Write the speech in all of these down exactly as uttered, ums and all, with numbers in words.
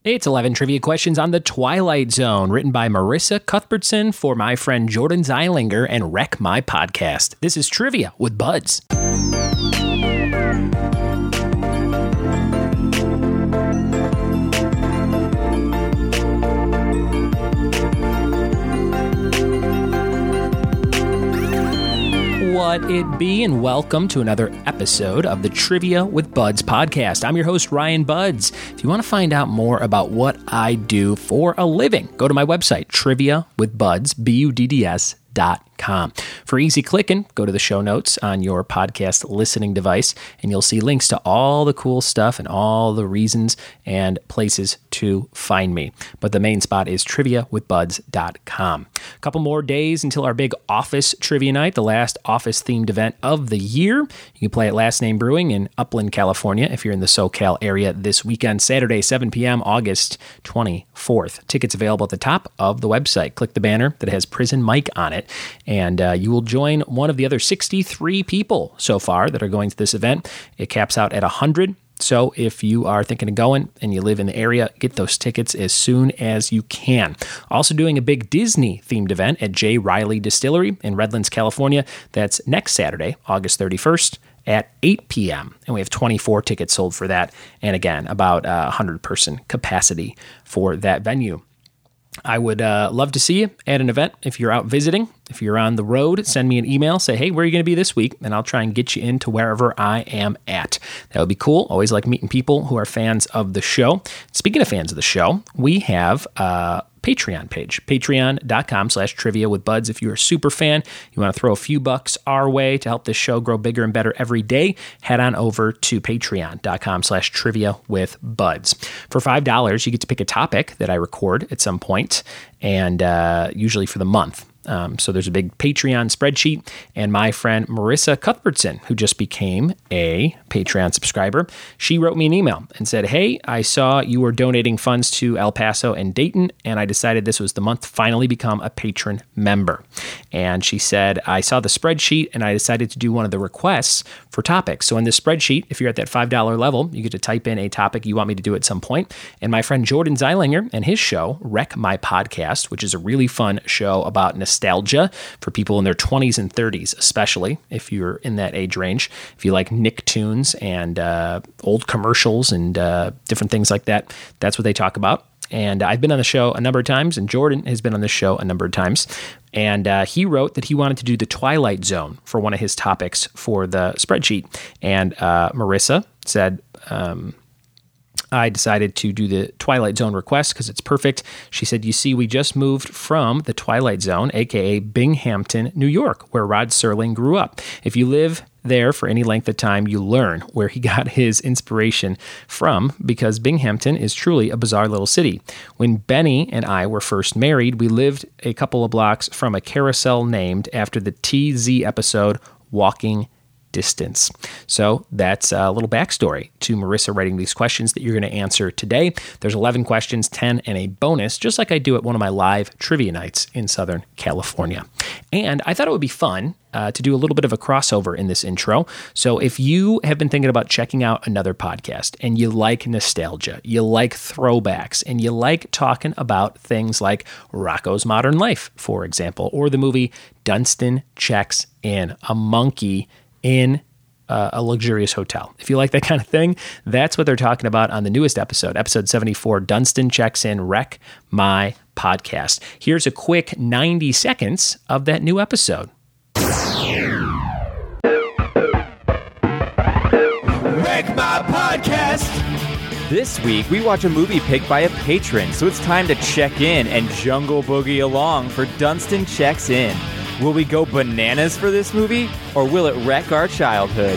It's eleven trivia questions on The Twilight Zone, written by Marissa Cuthbertson for my friend Jordan Zeilinger and Wreck My Podcast. This is Trivia with Buds. What it be, and welcome to another episode of the Trivia with Buds podcast. I'm your host, Ryan Buds. If you want to find out more about what I do for a living, go to my website, trivia with buds, B U D D S dot com. For easy clicking, go to the show notes on your podcast listening device, and you'll see links to all the cool stuff and all the reasons and places to find me. But the main spot is trivia with buds dot com. A couple more days until our big Office Trivia Night, the last Office-themed event of the year. You can play at Last Name Brewing in Upland, California, if you're in the SoCal area this weekend, Saturday, seven p.m., August twenty-fourth. Tickets available at the top of the website. Click the banner that has Prison Mike on it, and uh, you will join one of the other sixty-three people so far that are going to this event. It caps out at one hundred. So if you are thinking of going and you live in the area, get those tickets as soon as you can. Also doing a big Disney-themed event at J. Riley Distillery in Redlands, California. That's next Saturday, August thirty-first at eight p.m. And we have twenty-four tickets sold for that. And again, about a one hundred person capacity for that venue. I would uh, love to see you at an event if you're out visiting. If you're on the road, send me an email. Say, hey, where are you going to be this week? And I'll try and get you into wherever I am at. That would be cool. Always like meeting people who are fans of the show. Speaking of fans of the show, we have a Patreon page, patreon.com slash trivia with buds. If you're a super fan, you want to throw a few bucks our way to help this show grow bigger and better every day, head on over to patreon.com slash trivia with buds. For five dollars, you get to pick a topic that I record at some point, and uh, usually for the month. Um, so there's a big Patreon spreadsheet, and my friend Marissa Cuthbertson, who just became a Patreon subscriber, she wrote me an email and said, hey, I saw you were donating funds to El Paso and Dayton, and I decided this was the month to finally become a patron member. And she said, I saw the spreadsheet, and I decided to do one of the requests for topics. So in this spreadsheet, if you're at that five dollars level, you get to type in a topic you want me to do at some point. And my friend Jordan Zeilinger and his show, Wreck My Podcast, which is a really fun show about nostalgia. Nostalgia for people in their twenties and thirties, especially if you're in that age range. If you like Nicktoons and uh, old commercials and uh, different things like that, that's what they talk about. And I've been on the show a number of times, and Jordan has been on the show a number of times. And uh, he wrote that he wanted to do the Twilight Zone for one of his topics for the spreadsheet. And uh, Marissa said, um, I decided to do the Twilight Zone request because it's perfect. She said, you see, we just moved from the Twilight Zone, a k a. Binghamton, New York, where Rod Serling grew up. If you live there for any length of time, you learn where he got his inspiration from, because Binghamton is truly a bizarre little city. When Benny and I were first married, we lived a couple of blocks from a carousel named after the T Z episode Walking Distance. So that's a little backstory to Marissa writing these questions that you're going to answer today. There's eleven questions, ten and a bonus, just like I do at one of my live trivia nights in Southern California. And I thought it would be fun uh, to do a little bit of a crossover in this intro. So if you have been thinking about checking out another podcast and you like nostalgia, you like throwbacks, and you like talking about things like Rocko's Modern Life, for example, or the movie Dunstan Checks In, a monkey in uh, a luxurious hotel. If you like that kind of thing, that's what they're talking about on the newest episode, episode seventy-four, Dunstan Checks In, Wreck My Podcast. Here's a quick ninety seconds of that new episode. Wreck My Podcast. This week, we watch a movie picked by a patron, so it's time to check in and jungle boogie along for Dunstan Checks In. Will we go bananas for this movie, or will it wreck our childhood?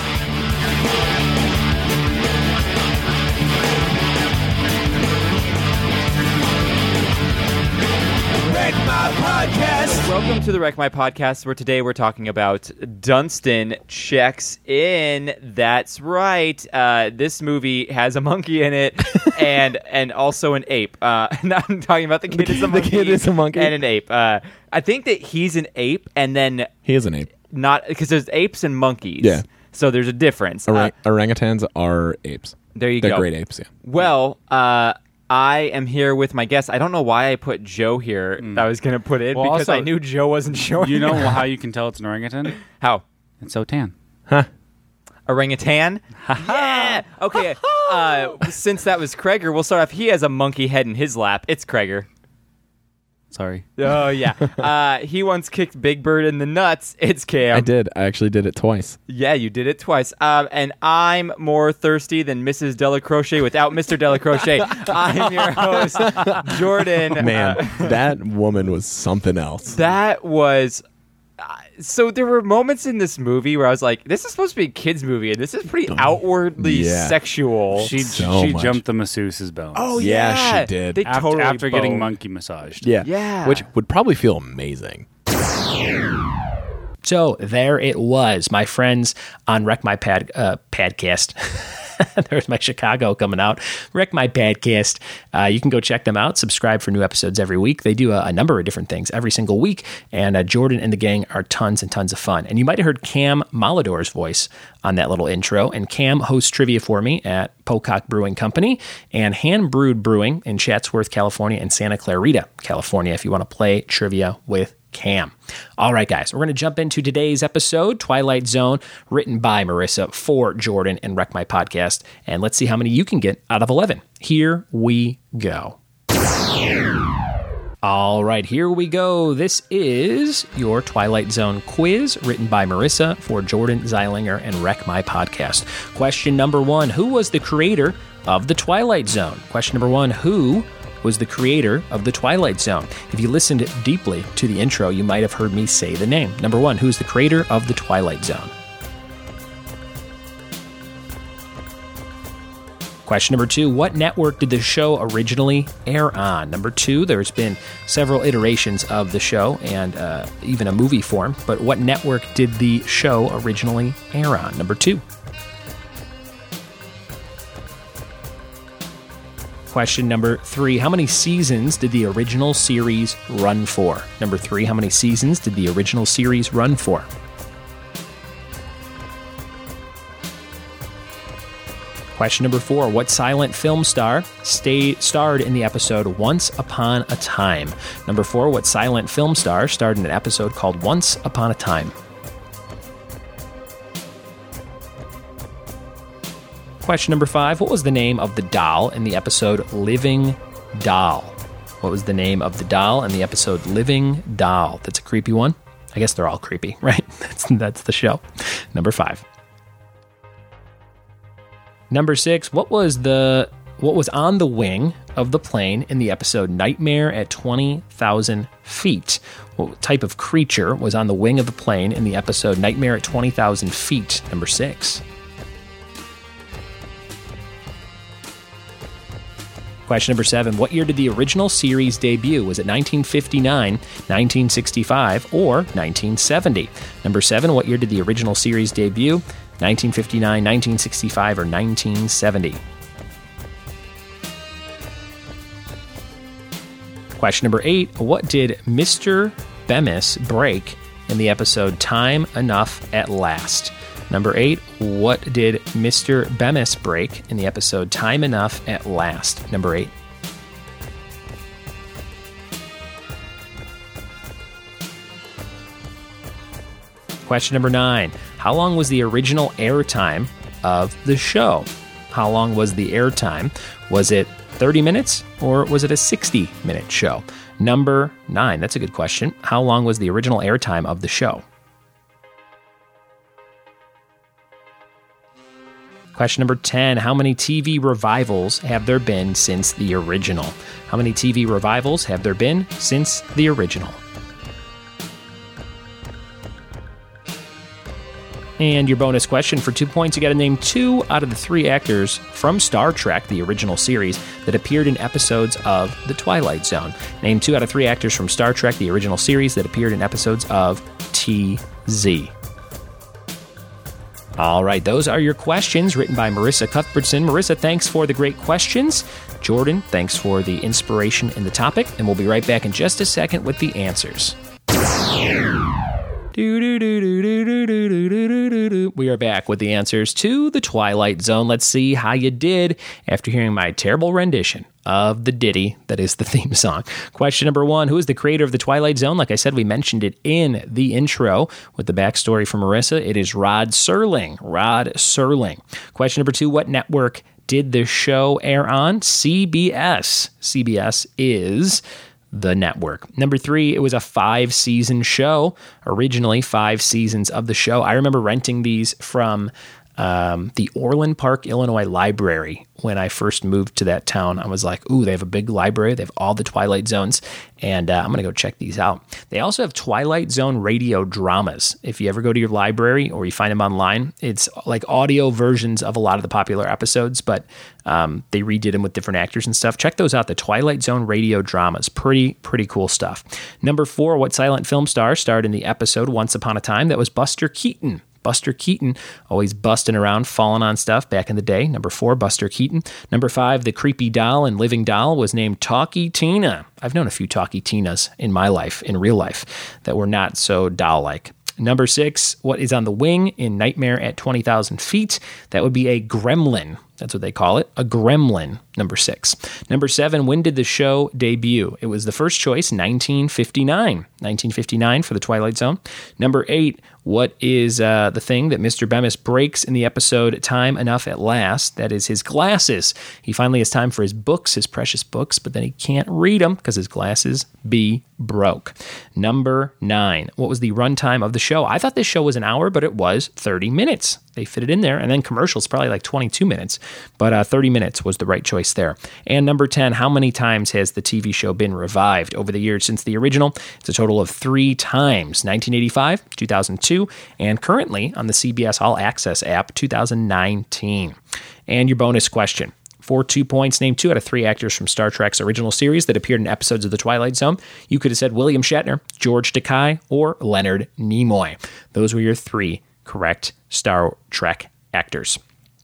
Wreck My Podcast. Welcome to the Wreck My Podcast, where today we're talking about Dunstan Checks In. That's right. Uh, this movie has a monkey in it, and and also an ape. Uh, now I'm talking about the kid the, is a monkey. The kid is a monkey and an ape. Uh, I think that he's an ape, and then he is an ape. Not because there's apes and monkeys. Yeah. So there's a difference. Orang- Uh, orangutans are apes. there you They're go. great apes. Yeah. Well, uh, I am here with my guest. I don't know why I put Joe here. Mm. I was going to put it well, because also, I knew Joe wasn't showing. You know how you can tell it's an orangutan? How? It's so tan. Huh? Orangutan? Yeah! Okay, uh, since that was Kreger, we'll start off. He has a monkey head in his lap. It's Kreger. Sorry. Oh, yeah. Uh, he once kicked Big Bird in the nuts. It's Cam. I did. I actually did it twice. Yeah, you did it twice. Um, and I'm more thirsty than Missus Delacroce without Mister Delacroce. I'm your host, Jordan. Man, uh, that woman was something else. That was... So there were moments in this movie where I was like, this is supposed to be a kid's movie, and this is pretty outwardly yeah. sexual. She so she much. jumped the masseuse's bones. Oh, yeah. yeah. she did. They after, totally after getting boned. monkey massaged. Yeah. Yeah. Which would probably feel amazing. So there it was, my friends on Wreck My Pad uh, Padcast. There's my Chicago coming out. Wreck My Padcast. Uh, you can go check them out. Subscribe for new episodes every week. They do a, a number of different things every single week. And uh, Jordan and the gang are tons and tons of fun. And you might have heard Cam Molidor's voice on that little intro. And Cam hosts trivia for me at Pocock Brewing Company and Hand Brewed Brewing in Chatsworth, California, and Santa Clarita, California, if you want to play trivia with Cam. All right, guys, we're going to jump into today's episode, Twilight Zone, written by Marissa for Jordan and Wreck My Podcast. And let's see how many you can get out of eleven. Here we go. All right, here we go. This is your Twilight Zone quiz, written by Marissa for Jordan Zeilinger and Wreck My Podcast. Question number one, who was the creator of the Twilight Zone? Question number one, who was the creator of the Twilight Zone? If you listened deeply to the intro, you might have heard me say the name. Number one, who's the creator of the Twilight Zone? Question number two, what network did the show originally air on? Number two, there's been several iterations of the show and uh, even a movie form, but what network did the show originally air on? Number two. Question number three, how many seasons did the original series run for? Number three, how many seasons did the original series run for? Question number four, what silent film star stayed, starred in the episode Once Upon a Time? Number four, what silent film star starred in an episode called Once Upon a Time? Question number five, what was the name of the doll in the episode Living Doll? What was the name of the doll in the episode Living Doll? That's a creepy one. I guess they're all creepy, right? That's, that's the show. Number five. Number six, what was the what was on the wing of the plane in the episode Nightmare at twenty thousand feet? What type of creature was on the wing of the plane in the episode Nightmare at twenty thousand feet? Number six. Question number seven, what year did the original series debut? Was it nineteen fifty-nine, nineteen sixty-five, or nineteen seventy? Number seven, what year did the original series debut? nineteen fifty-nine, nineteen sixty-five, or nineteen seventy? Question number eight, what did Mister Bemis break in the episode Time Enough at Last? Number eight, what did Mister Bemis break in the episode Time Enough at Last? Number eight. Question number nine, how long was the original airtime of the show? How long was the airtime? Was it thirty minutes or was it a sixty minute show? Number nine, that's a good question. How long was the original airtime of the show? Question number ten, how many T V revivals have there been since the original? How many T V revivals have there been since the original? And your bonus question for two points, you got to name two out of the three actors from Star Trek, the original series, that appeared in episodes of The Twilight Zone. Name two out of three actors from Star Trek, the original series, that appeared in episodes of T Z. All right, those are your questions written by Marissa Cuthbertson. Marissa, thanks for the great questions. Jordan, thanks for the inspiration in the topic. And we'll be right back in just a second with the answers. We are back with the answers to the Twilight Zone. Let's see how you did after hearing my terrible rendition of the ditty that is the theme song. Question number one, who is the creator of the Twilight Zone? Like I said, we mentioned it in the intro with the backstory from Marissa. It is Rod Serling. Rod Serling. Question number two, what network did the show air on? C B S. C B S is the network. Number three, it was a five-season show. Originally, five seasons of the show. I remember renting these from um, the Orland Park, Illinois library. When I first moved to that town, I was like, ooh, they have a big library. They have all the Twilight Zones, and uh, I'm going to go check these out. They also have Twilight Zone radio dramas. If you ever go to your library or you find them online, it's like audio versions of a lot of the popular episodes, but um, they redid them with different actors and stuff. Check those out, the Twilight Zone radio dramas. Pretty, pretty cool stuff. Number four, what silent film star starred in the episode Once Upon a Time? That was Buster Keaton. Buster Keaton, always busting around, falling on stuff back in the day. Number four, Buster Keaton. Number five, the creepy doll and living doll was named Talkie Tina. I've known a few Talkie Tinas in my life, in real life, that were not so doll-like. Number six, what is on the wing in Nightmare at twenty thousand feet? That would be a gremlin. That's what they call it, a gremlin, number six. Number seven, when did the show debut? It was the first choice, nineteen fifty-nine. nineteen fifty-nine for the Twilight Zone. Number eight, what is uh, the thing that Mister Bemis breaks in the episode Time Enough at Last? That is his glasses. He finally has time for his books, his precious books, but then he can't read them because his glasses be broke. Number nine, what was the runtime of the show? I thought this show was an hour, but it was thirty minutes. They fit it in there, and then commercials probably like twenty-two minutes, but uh, thirty minutes was the right choice there. And number ten, how many times has the T V show been revived over the years since the original? It's a total of three times, nineteen eighty-five, two thousand two, and currently on the C B S All Access app, two thousand nineteen. And your bonus question. For two points, name two out of three actors from Star Trek's original series that appeared in episodes of The Twilight Zone. You could have said William Shatner, George Takei, or Leonard Nimoy. Those were your three correct Star Trek actors.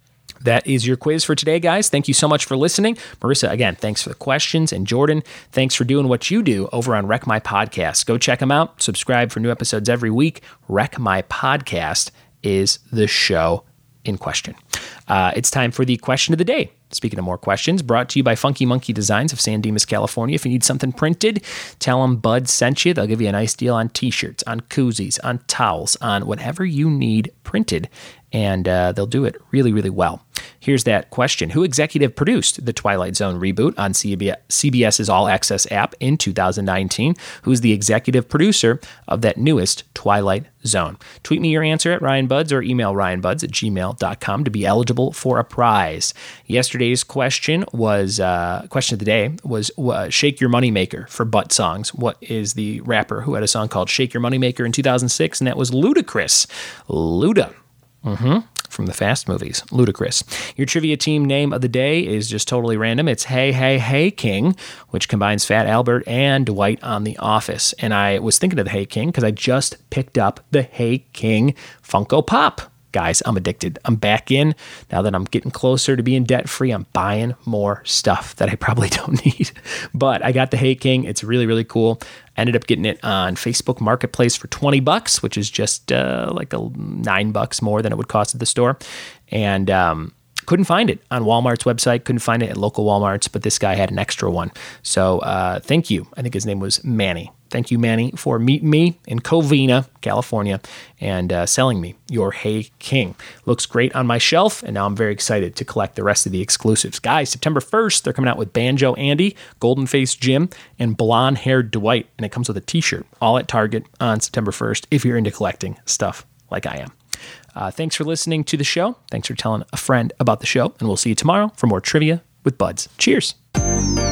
That is your quiz for today, guys. Thank you so much for listening. Marissa, again, thanks for the questions. And Jordan, thanks for doing what you do over on Wreck My Podcast. Go check them out. Subscribe for new episodes every week. Wreck My Podcast is the show in question. Uh, it's time for the question of the day. Speaking of more questions, brought to you by Funky Monkey Designs of San Dimas, California. If you need something printed, tell them Bud sent you. They'll give you a nice deal on t-shirts, on koozies, on towels, on whatever you need printed, and uh, they'll do it really, really well. Here's that question. Who executive produced the Twilight Zone reboot on CBS's All Access app in two thousand nineteen? Who's the executive producer of that newest Twilight Zone? Tweet me your answer at Ryan Buds or email ryanbuds at gmail dot com to be eligible for a prize. Yesterday's question was, uh, question of the day was uh, Shake Your Moneymaker for butt songs. What is the rapper who had a song called Shake Your Moneymaker in two thousand six? And that was Ludacris. Luda. Mm-hmm. From the Fast movies. Ludacris. Your trivia team name of the day is just totally random. It's Hey, Hey, Hey King, which combines Fat Albert and Dwight on The Office. And I was thinking of the Hey King because I just picked up the Hey King Funko Pop. Guys, I'm addicted. I'm back in. Now that I'm getting closer to being debt-free, I'm buying more stuff that I probably don't need. But I got the Hey King. It's really, really cool. I ended up getting it on Facebook Marketplace for twenty bucks, which is just uh, like a nine bucks more than it would cost at the store. And um, couldn't find it on Walmart's website. Couldn't find it at local Walmarts, but this guy had an extra one. So uh, thank you. I think his name was Manny. Thank you, Manny, for meeting me in Covina, California, and uh, selling me your Hey King. Looks great on my shelf, and now I'm very excited to collect the rest of the exclusives. Guys, September first, they're coming out with Banjo Andy, Golden Face Jim, and Blonde Haired Dwight, and it comes with a t-shirt, all at Target on September first, if you're into collecting stuff like I am. Uh, thanks for listening to the show. Thanks for telling a friend about the show, and we'll see you tomorrow for more Trivia with Buds. Cheers.